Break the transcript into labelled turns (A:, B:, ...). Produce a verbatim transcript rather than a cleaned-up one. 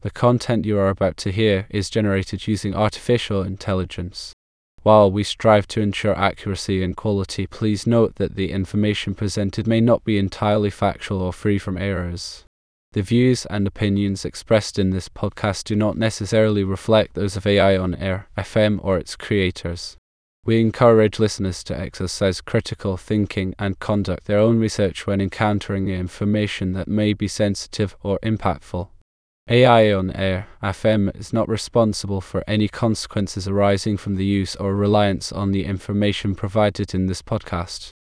A: The content you are about to hear is generated using artificial intelligence. While we strive to ensure accuracy and quality, please note that the information presented may not be entirely factual or free from errors. The views and opinions expressed in this podcast do not necessarily reflect those of A I On Air F M or its creators. We encourage listeners to exercise critical thinking and conduct their own research when encountering information that may be sensitive or impactful. A I On Air F M is not responsible for any consequences arising from the use or reliance on the information provided in this podcast.